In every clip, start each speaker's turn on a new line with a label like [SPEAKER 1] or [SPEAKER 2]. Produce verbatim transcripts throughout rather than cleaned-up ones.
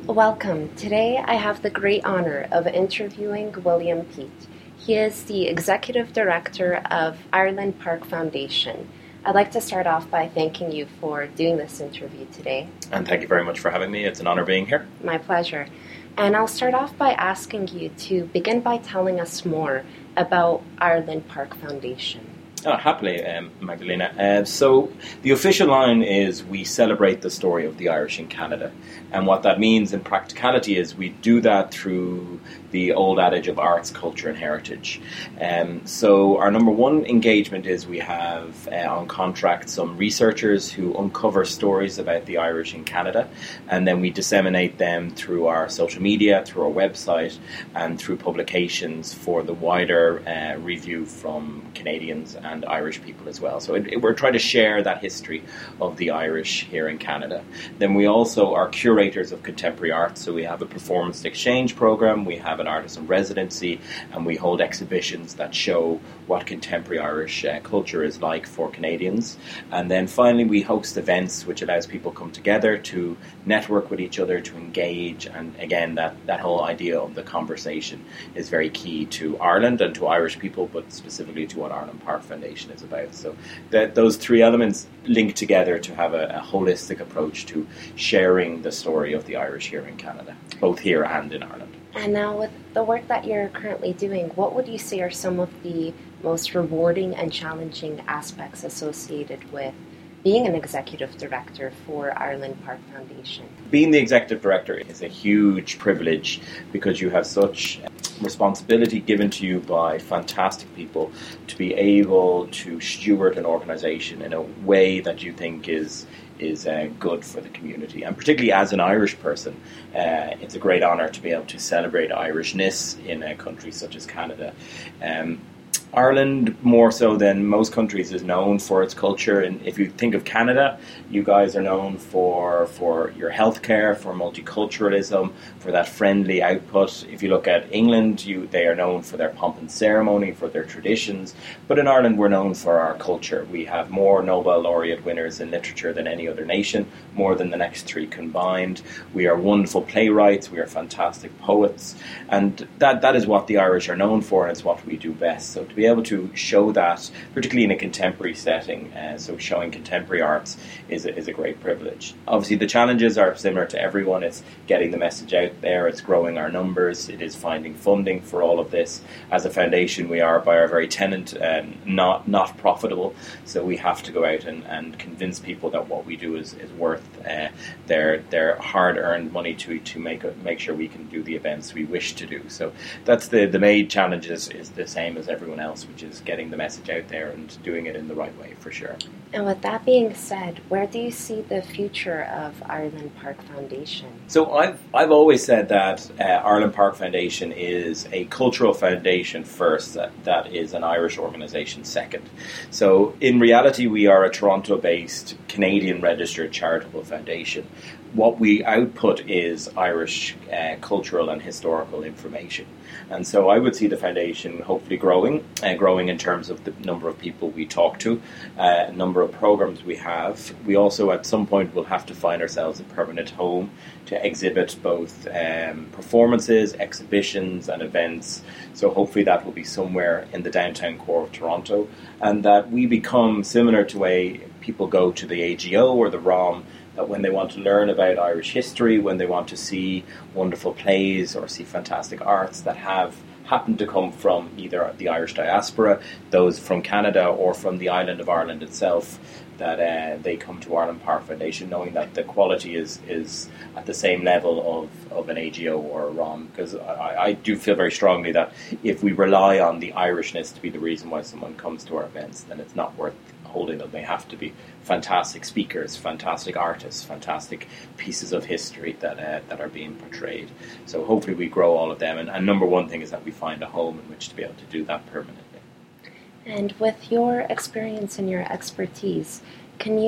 [SPEAKER 1] Welcome. Today I have the great honor of interviewing William Peat. He is the Executive Director of Ireland Park Foundation. I'd like to start off by thanking you for doing this interview today.
[SPEAKER 2] And thank you very much for having me. It's an honor being here.
[SPEAKER 1] My pleasure. And I'll start off by asking you to begin by telling us more about Ireland Park Foundation.
[SPEAKER 2] Oh, happily, um, Magdalena. Uh, so the official line is we celebrate the story of the Irish in Canada. And what that means in practicality is we do that through the old adage of arts, culture and heritage. Um, so our number one engagement is we have uh, on contract some researchers who uncover stories about the Irish in Canada, and then we disseminate them through our social media, through our website and through publications for the wider uh, review from Canadians and Irish people as well. So it, it, we're trying to share that history of the Irish here in Canada. Then we also are curators of contemporary art, so we have a performance exchange program, we have an artisan residency, and we hold exhibitions that show what contemporary Irish uh, culture is like for Canadians. And then finally we host events which allows people to come together to network with each other, to engage, and again that, that whole idea of the conversation is very key to Ireland and to Irish people, but specifically to what Ireland Park Foundation is about. So that those three elements link together to have a, a holistic approach to sharing the story of the Irish here in Canada, both here and in Ireland.
[SPEAKER 1] And now with the work that you're currently doing, what would you say are some of the most rewarding and challenging aspects associated with being an executive director for Ireland Park Foundation?
[SPEAKER 2] Being the executive director is a huge privilege because you have such responsibility given to you by fantastic people to be able to steward an organisation in a way that you think is is uh, good for the community. And particularly as an Irish person, uh, it's a great honour to be able to celebrate Irishness in a country such as Canada. Um, Ireland, more so than most countries, is known for its culture. And if you think of Canada, you guys are known for for your healthcare, for multiculturalism, for that friendly output. If you look at England, you they are known for their pomp and ceremony, for their traditions. But in Ireland, we're known for our culture. We have more Nobel laureate winners in literature than any other nation, more than the next three combined. We are wonderful playwrights. We are fantastic poets. And that that is what the Irish are known for, and it's what we do best. So to be able to show that, particularly in a contemporary setting, uh, so showing contemporary arts is a, is a great privilege. Obviously the challenges are similar to everyone. It's getting the message out there, it's growing our numbers, it is finding funding for all of this. As a foundation, we are by our very tenant um, not not profitable, so we have to go out and, and convince people that what we do is, is worth uh, their their hard-earned money to to make make sure we can do the events we wish to do. So that's the, the main challenge is, is the same as everyone else, which is getting the message out there and doing it in the right way, for sure.
[SPEAKER 1] And with that being said, where do you see the future of Ireland Park Foundation?
[SPEAKER 2] So I've I've always said that uh, Ireland Park Foundation is a cultural foundation first, that, that is an Irish organisation second. So in reality, we are a Toronto-based, Canadian-registered charitable foundation. What we output is Irish uh, cultural and historical information. And so I would see the foundation hopefully growing, uh, growing in terms of the number of people we talk to, uh, number of programs we have. We also at some point will have to find ourselves a permanent home to exhibit both um, performances, exhibitions and events. So hopefully that will be somewhere in the downtown core of Toronto, and that we become similar to a people go to the A G O or the ROM, that when they want to learn about Irish history, when they want to see wonderful plays or see fantastic arts that have happened to come from either the Irish diaspora, those from Canada or from the island of Ireland itself, that uh, they come to Ireland Park Foundation knowing that the quality is, is at the same level of, of an A G O or a ROM. Because I, I do feel very strongly that if we rely on the Irishness to be the reason why someone comes to our events, then it's not worth holding them. They have to be fantastic speakers, fantastic artists, fantastic pieces of history that uh, that are being portrayed. So hopefully we grow all of them. And, and number one thing is that we find a home in which to be able to do that permanently.
[SPEAKER 1] And with your experience and your expertise, can you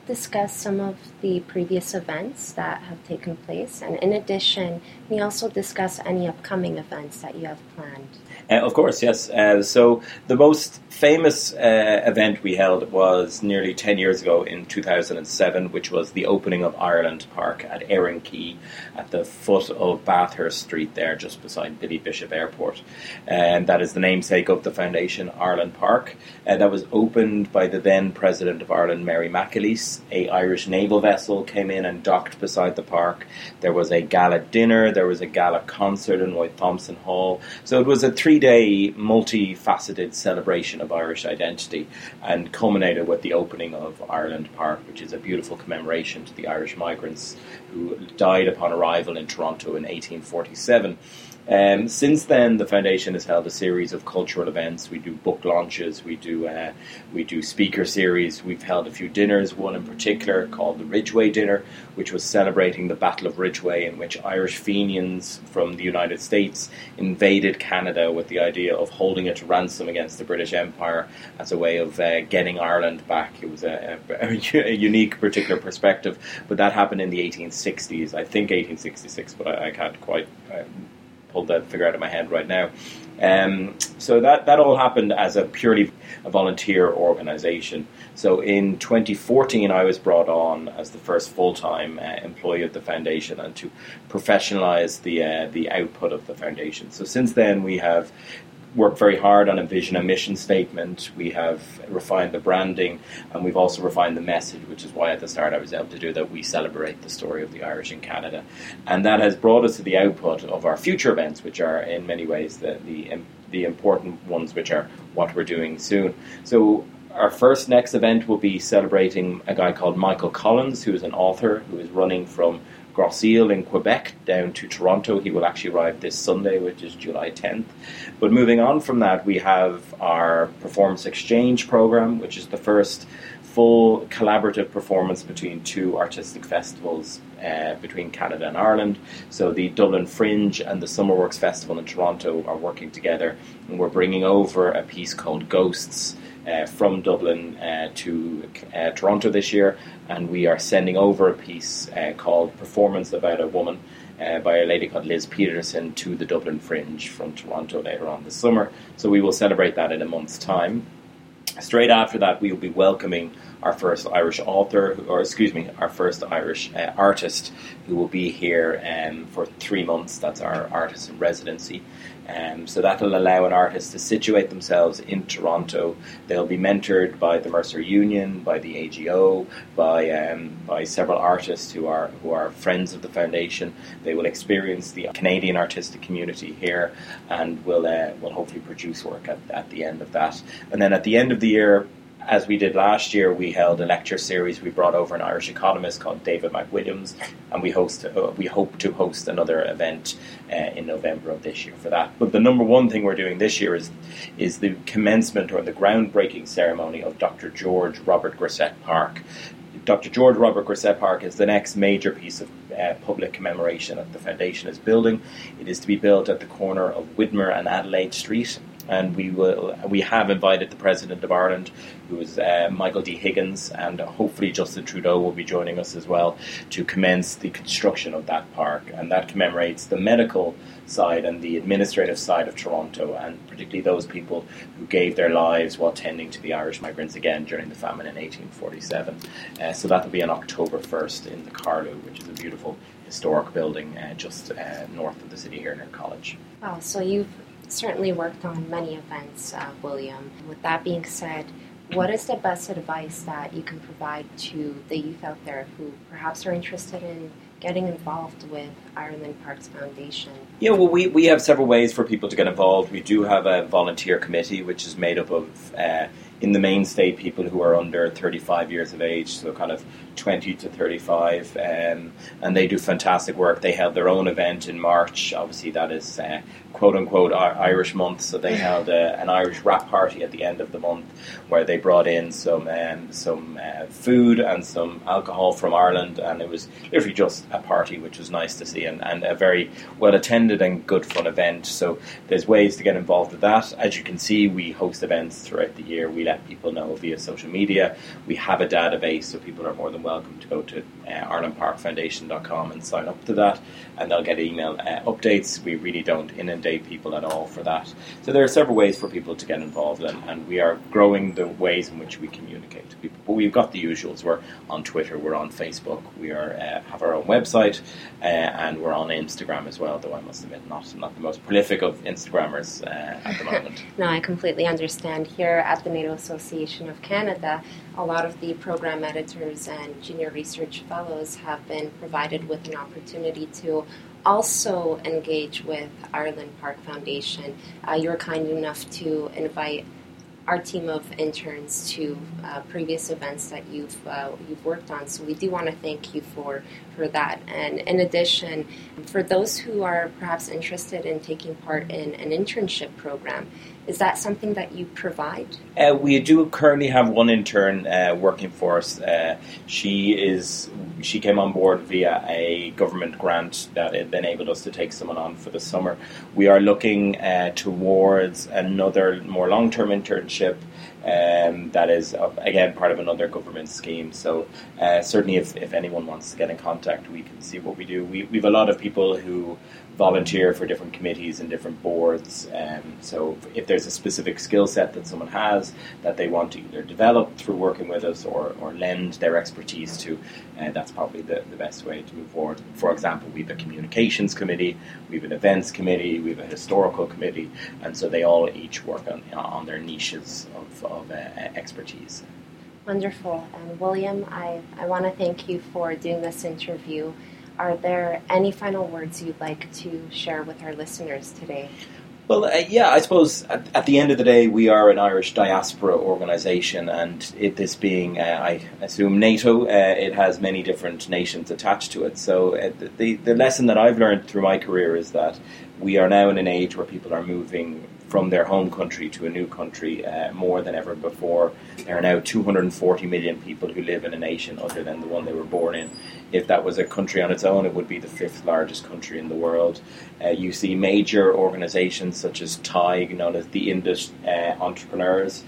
[SPEAKER 1] discuss some of the previous events that have taken place? And in addition, can you also discuss any upcoming events that you have planned?
[SPEAKER 2] Uh, of course, yes. Uh, so the most famous uh, event we held was nearly ten years ago in two thousand seven, which was the opening of Ireland Park at Erin Quay at the foot of Bathurst Street there, just beside Billy Bishop Airport. And that is the namesake of the foundation, Ireland Park. Uh, that was opened by the then President of Ireland, Mary McAleese. A Irish naval vessel came in and docked beside the park. There was a gala dinner, there was a gala concert in Lloyd Thompson Hall. So it was a three-day, multifaceted celebration of Irish identity, and culminated with the opening of Ireland Park, which is a beautiful commemoration to the Irish migrants who died upon arrival in Toronto in eighteen forty-seven. Um, since then, the foundation has held a series of cultural events. We do book launches, we do uh, we do speaker series. We've held a few dinners, one in particular called the Ridgeway Dinner, which was celebrating the Battle of Ridgeway, in which Irish Fenians from the United States invaded Canada with the idea of holding it to ransom against the British Empire as a way of uh, getting Ireland back. It was a, a, a unique particular perspective, but that happened in the eighteen sixties, I think eighteen sixty-six, but I, I can't quite... Um, pull that figure out of my head right now. Um, so that, that all happened as a purely a volunteer organisation. So in twenty fourteen, I was brought on as the first full-time uh, employee of the foundation, and to professionalise the uh, the output of the foundation. So since then, we have worked very hard on a vision and mission statement. We have refined the branding, and we've also refined the message, which is why at the start I was able to do that. We celebrate the story of the Irish in Canada. And that has brought us to the output of our future events, which are in many ways the the, the important ones, which are what we're doing soon. So our first next event will be celebrating a guy called Michael Collins, who is an author who is running from Grosse-Ile in Quebec down to Toronto. He will actually arrive this Sunday, which is July tenth. But moving on from that, we have our Performance Exchange program, which is the first full collaborative performance between two artistic festivals uh, between Canada and Ireland. So the Dublin Fringe and the Summerworks Festival in Toronto are working together, and we're bringing over a piece called Ghosts Uh, from Dublin uh, to uh, Toronto this year, and we are sending over a piece uh, called Performance About a Woman uh, by a lady called Liz Peterson to the Dublin Fringe from Toronto later on this summer. So we will celebrate that in a month's time. Straight after that, we will be welcoming our first Irish author, or excuse me, our first Irish uh, artist, who will be here um, for three months. That's our artist in residency. Um, so that will allow an artist to situate themselves in Toronto. They'll be mentored by the Mercer Union, by the A G O, by um, by several artists who are who are friends of the foundation. They will experience the Canadian artistic community here, and will uh, will hopefully produce work at, at the end of that. And then at the end of the year, as we did last year, we held a lecture series. We brought over an Irish economist called David McWilliams, and we host uh, we hope to host another event uh, in November of this year for that. But the number one thing we're doing this year is is the commencement or the groundbreaking ceremony of Doctor George Robert Grisette Park. Doctor George Robert Grisette Park is the next major piece of uh, public commemoration that the foundation is building. It is to be built at the corner of Widmer and Adelaide Street. And we will. We have invited the President of Ireland, who is uh, Michael D. Higgins, and hopefully Justin Trudeau will be joining us as well to commence the construction of that park. And that commemorates the medical side and the administrative side of Toronto, and particularly those people who gave their lives while tending to the Irish migrants again during the famine in eighteen forty-seven. Uh, so that will be on October first in the Carlew, which is a beautiful historic building uh, just uh, north of the city here near College.
[SPEAKER 1] Wow, so you've certainly worked on many events, uh, William. With that being said, what is the best advice that you can provide to the youth out there who perhaps are interested in getting involved with Ireland Parks Foundation?
[SPEAKER 2] Yeah, well, we, we have several ways for people to get involved. We do have a volunteer committee, which is made up of, uh, in the mainstay, people who are under thirty-five years of age, so kind of twenty to thirty-five, um, and they do fantastic work. They held their own event in March. Obviously, that is uh, quote-unquote Irish month, so they held a, an Irish wrap party at the end of the month where they brought in some um, some uh, food and some alcohol from Ireland, and it was literally just a party, which was nice to see, and, and a very well-attended and good fun event. So there's ways to get involved with that. As you can see, we host events throughout the year. We let people know via social media. We have a database, so people are more than welcome to go to uh, ireland park foundation dot com and sign up to that, and they'll get email uh, updates. We really don't inundate people at all for that. So there are several ways for people to get involved, and, and we are growing the ways in which we communicate to people. But we've got the usuals. We're on Twitter, we're on Facebook, we are uh, have our own website, uh, and we're on Instagram as well, though I must admit not, not the most prolific of Instagrammers uh, at the moment.
[SPEAKER 1] No, I completely understand. Here at the NATO Association of Canada, a lot of the program editors and junior research fellows have been provided with an opportunity to also engage with Ireland Park Foundation. Uh, you were kind enough to invite our team of interns to uh, previous events that you've uh, you've worked on. So we do want to thank you for, for that. And in addition, for those who are perhaps interested in taking part in an internship program, is that something that you provide?
[SPEAKER 2] Uh, we do currently have one intern uh, working for us. Uh, she is she came on board via a government grant that it enabled us to take someone on for the summer. We are looking uh, towards another more long-term internship um, that is, uh, again, part of another government scheme. So uh, certainly if, if anyone wants to get in contact, we can see what we do. We we have a lot of people who volunteer for different committees and different boards. Um, so if there's a specific skill set that someone has that they want to either develop through working with us or, or lend their expertise to, uh, that's probably the, the best way to move forward. For example, we have a communications committee, we have an events committee, we have a historical committee, and so they all each work on, on their niches of, of uh, expertise.
[SPEAKER 1] Wonderful. And William, I, I want to thank you for doing this interview. Are there any final words you'd like to share with our listeners today?
[SPEAKER 2] Well, uh, yeah, I suppose at, at the end of the day, we are an Irish diaspora organisation, and it, this being, uh, I assume, NATO, uh, it has many different nations attached to it. So uh, the, the lesson that I've learned through my career is that we are now in an age where people are moving from their home country to a new country uh, more than ever before. There are now two hundred forty million people who live in a nation other than the one they were born in. If that was a country on its own, it would be the fifth largest country in the world. Uh, you see major organisations such as T I G, known as the Indus uh, Entrepreneurs,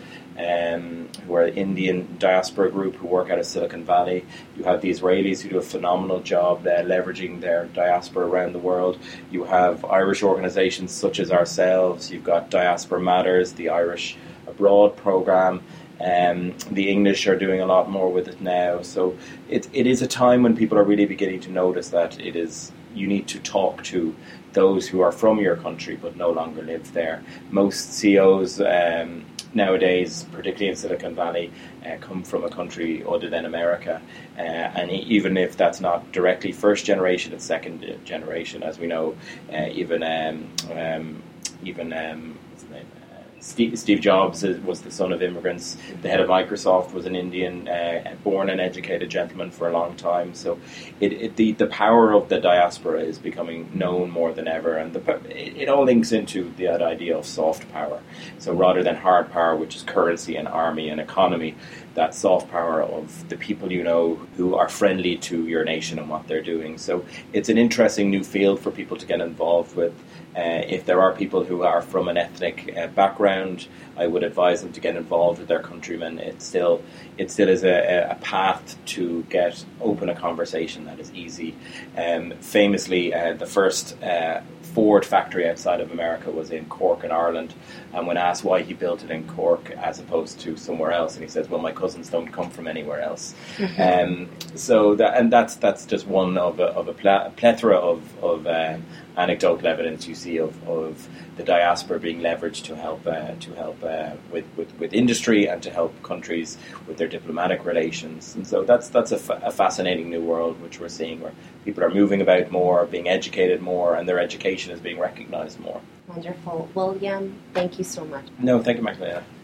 [SPEAKER 2] um, who are an Indian diaspora group who work out of Silicon Valley. You have the Israelis who do a phenomenal job uh, leveraging their diaspora around the world. You have Irish organisations such as ourselves. You've got Diaspora Matters, the Irish Abroad programme. Um, the English are doing a lot more with it now. So it, it is a time when people are really beginning to notice that it is you need to talk to those who are from your country but no longer live there. Most C E Os um, nowadays, particularly in Silicon Valley, uh, come from a country other than America. Uh, and even if that's not directly first generation, it's second generation, as we know. Uh, even um, um, even um, what's the name? Steve, Steve Jobs was the son of immigrants. The head of Microsoft was an Indian, uh, born and educated gentleman for a long time. So it, it, the, the power of the diaspora is becoming known more than ever. And the, it, it all links into the idea of soft power. So rather than hard power, which is currency and army and economy, that soft power of the people you know who are friendly to your nation and what they're doing. So it's an interesting new field for people to get involved with. Uh, if there are people who are from an ethnic uh, background, I would advise them to get involved with their countrymen. It still, it still is a, a path to get open a conversation that is easy. Um, famously, uh, the first uh, Ford factory outside of America was in Cork in Ireland, and when asked why he built it in Cork as opposed to somewhere else, and he says, well, my cousins don't come from anywhere else. Mm-hmm. Um, so that, and that's that's just one of a, of a pl- plethora of, of um, anecdotal evidence you see of, of the diaspora being leveraged to help uh, to help uh, with, with, with industry and to help countries with their diplomatic relations. And so that's that's a, fa- a fascinating new world which we're seeing, where people are moving about more, being educated more, and their education is being recognised more.
[SPEAKER 1] Wonderful. William, thank you so much.
[SPEAKER 2] No, thank you, Magdalena.